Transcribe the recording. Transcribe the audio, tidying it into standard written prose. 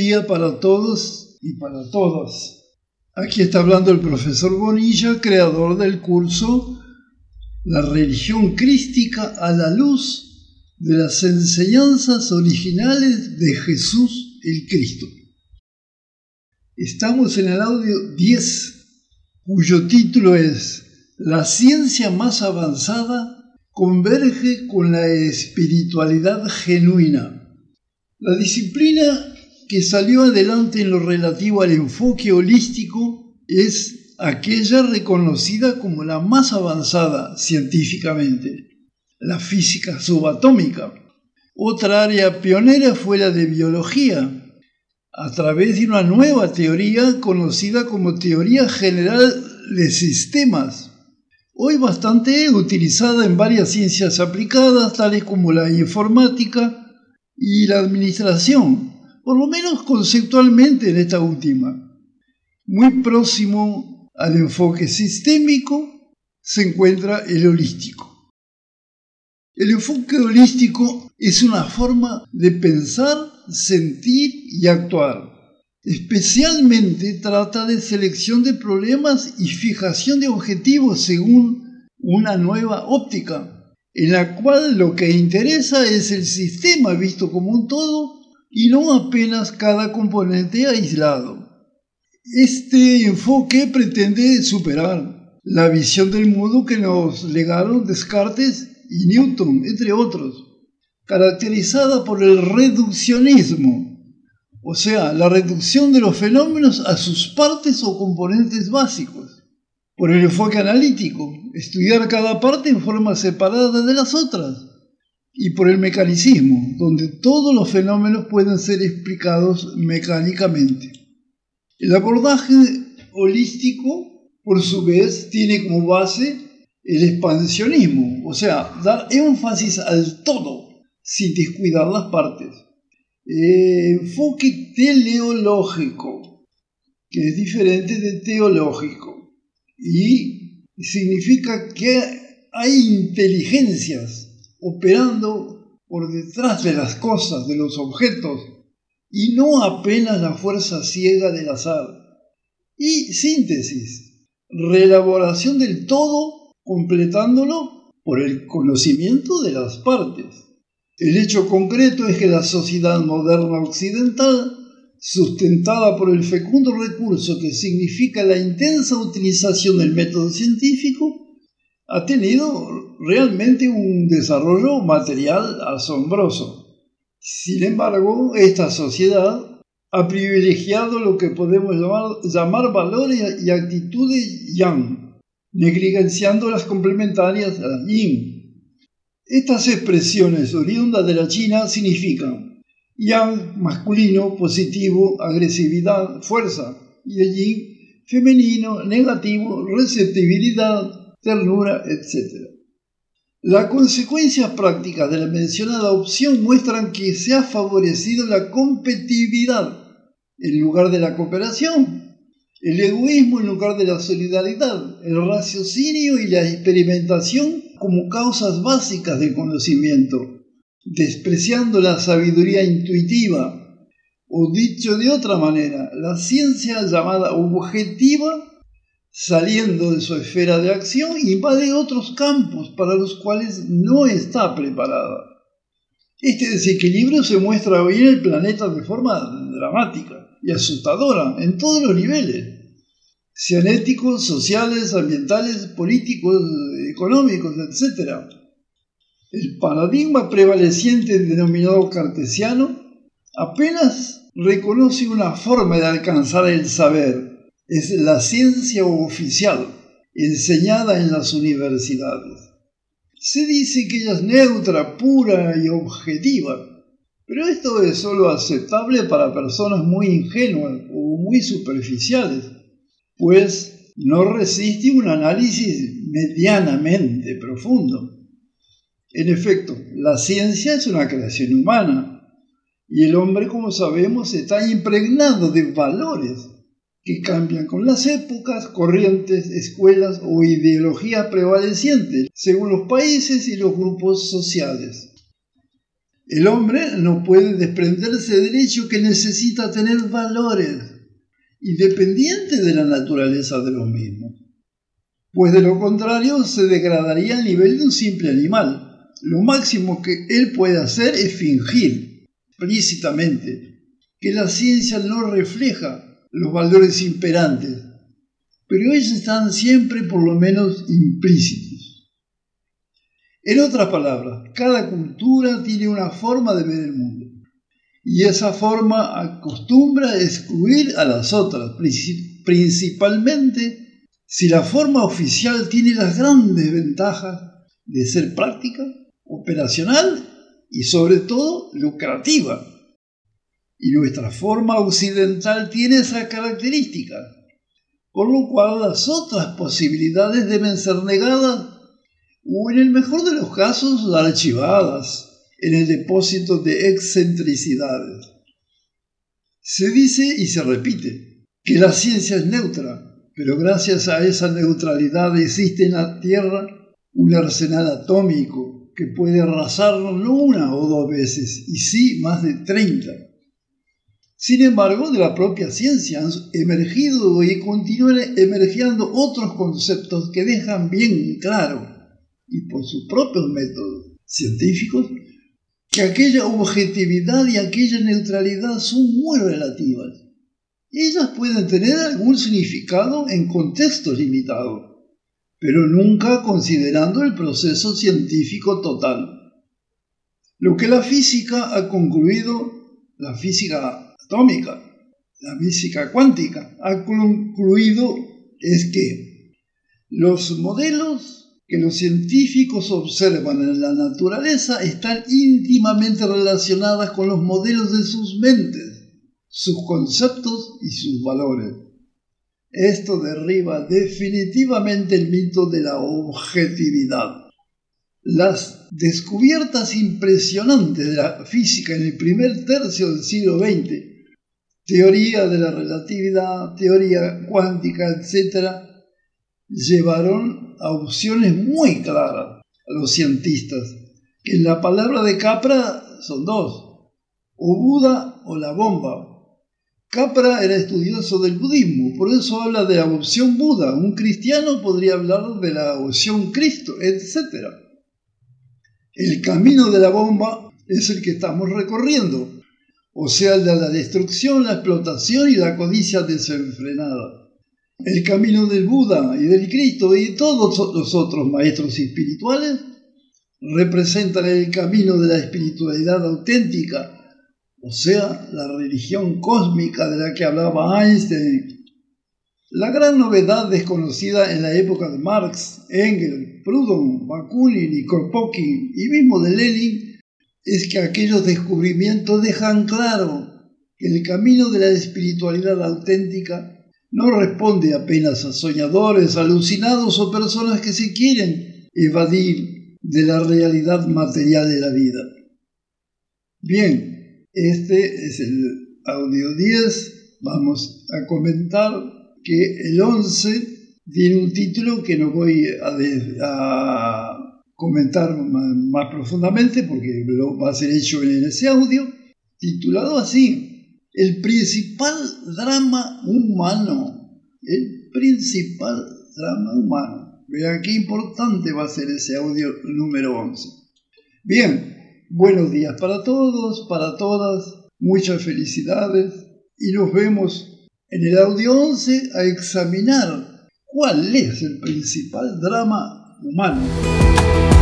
día para todos y para todas. Aquí está hablando el profesor Bonilla, creador del curso La religión crística a la luz de las enseñanzas originales de Jesús el Cristo. Estamos en el audio 10, cuyo título es La ciencia más avanzada converge con la espiritualidad genuina. La disciplina que salió adelante en lo relativo al enfoque holístico es aquella reconocida como la más avanzada científicamente, la física subatómica. Otra área pionera fue la de biología, a través de una nueva teoría conocida como teoría general de sistemas, hoy bastante utilizada en varias ciencias aplicadas, tales como la informática y la administración, por lo menos conceptualmente en esta última. Muy próximo al enfoque sistémico se encuentra el holístico. El enfoque holístico es una forma de pensar, sentir y actuar. Especialmente trata de selección de problemas y fijación de objetivos según una nueva óptica, en la cual lo que interesa es el sistema visto como un todo y no apenas cada componente aislado. Este enfoque pretende superar la visión del mundo que nos legaron Descartes y Newton, entre otros, caracterizada por el reduccionismo, o sea, la reducción de los fenómenos a sus partes o componentes básicos, por el enfoque analítico, estudiar cada parte en forma separada de las otras, y por el mecanicismo, donde todos los fenómenos pueden ser explicados mecánicamente. El abordaje holístico, por su vez, tiene como base el expansionismo, o sea, dar énfasis al todo, sin descuidar las partes. Enfoque teleológico, que es diferente de teológico, y significa que hay inteligencias operando por detrás de las cosas, de los objetos, y no apenas la fuerza ciega del azar. Y síntesis, reelaboración del todo, completándolo por el conocimiento de las partes. El hecho concreto es que la sociedad moderna occidental, sustentada por el fecundo recurso que significa la intensa utilización del método científico, ha tenido realmente un desarrollo material asombroso. Sin embargo, esta sociedad ha privilegiado lo que podemos llamar valores y actitudes yang, negligenciando las complementarias a las yin. Estas expresiones oriundas de la China significan yang, masculino, positivo, agresividad, fuerza, y el yin, femenino, negativo, receptibilidad, ternura, etc. Las consecuencias prácticas de la mencionada opción muestran que se ha favorecido la competitividad en lugar de la cooperación, el egoísmo en lugar de la solidaridad, el raciocinio y la experimentación como causas básicas del conocimiento, despreciando la sabiduría intuitiva, o dicho de otra manera, la ciencia llamada objetiva, saliendo de su esfera de acción, invade otros campos para los cuales no está preparada. Este desequilibrio se muestra hoy en el planeta de forma dramática y asustadora en todos los niveles, sean éticos, sociales, ambientales, políticos, económicos, etc. El paradigma prevaleciente denominado cartesiano apenas reconoce una forma de alcanzar el saber. Es la ciencia oficial, enseñada en las universidades. Se dice que ella es neutra, pura y objetiva, pero esto es solo aceptable para personas muy ingenuas o muy superficiales, pues no resiste un análisis medianamente profundo. En efecto, la ciencia es una creación humana, y el hombre, como sabemos, está impregnado de valores que cambian con las épocas, corrientes, escuelas o ideologías prevalecientes, según los países y los grupos sociales. El hombre no puede desprenderse del hecho que necesita tener valores, independientes de la naturaleza de los mismos, pues de lo contrario se degradaría al nivel de un simple animal. Lo máximo que él puede hacer es fingir explícitamente que la ciencia no refleja los valores imperantes, pero ellos están siempre por lo menos implícitos. En otras palabras, cada cultura tiene una forma de ver el mundo, y esa forma acostumbra a excluir a las otras, principalmente si la forma oficial tiene las grandes ventajas de ser práctica, operacional y sobre todo lucrativa. Y nuestra forma occidental tiene esa característica, por lo cual las otras posibilidades deben ser negadas o en el mejor de los casos archivadas en el depósito de excentricidades. Se dice y se repite que la ciencia es neutra, pero gracias a esa neutralidad existe en la Tierra un arsenal atómico que puede arrasarlo no una o dos veces, y sí más de 30. Sin embargo, de la propia ciencia han emergido y continúan emergiendo otros conceptos que dejan bien claro, y por sus propios métodos científicos, que aquella objetividad y aquella neutralidad son muy relativas. Ellas pueden tener algún significado en contextos limitados, pero nunca considerando el proceso científico total. Lo que la física ha concluido, la física atómica, la física cuántica, ha concluido es que los modelos que los científicos observan en la naturaleza están íntimamente relacionadas con los modelos de sus mentes, sus conceptos y sus valores. Esto derriba definitivamente el mito de la objetividad. Las descubiertas impresionantes de la física en el primer tercio del siglo XX, teoría de la relatividad, teoría cuántica, etc., llevaron a opciones muy claras a los cientistas, que en la palabra de Capra son dos, o Buda o la bomba. Capra era estudioso del budismo, por eso habla de la opción Buda. Un cristiano podría hablar de la opción Cristo, etc. El camino de la bomba es el que estamos recorriendo, o sea, el de la destrucción, la explotación y la codicia desenfrenada. El camino del Buda y del Cristo y de todos los otros maestros espirituales representan el camino de la espiritualidad auténtica, o sea, la religión cósmica de la que hablaba Einstein. La gran novedad desconocida en la época de Marx, Engels, Proudhon, Bakunin y Kropotkin y mismo de Lenin es que aquellos descubrimientos dejan claro que el camino de la espiritualidad auténtica no responde apenas a soñadores, alucinados o personas que se quieren evadir de la realidad material de la vida. Bien, este es el audio 10. Vamos a comentar que el 11 tiene un título que no voy a comentar más profundamente porque va a ser hecho en ese audio, titulado así: el principal drama humano. El principal drama humano. Vean qué importante va a ser ese audio número 11. Bien, buenos días para todos, para todas, muchas felicidades y nos vemos en el audio 11 a examinar cuál es el principal drama humano.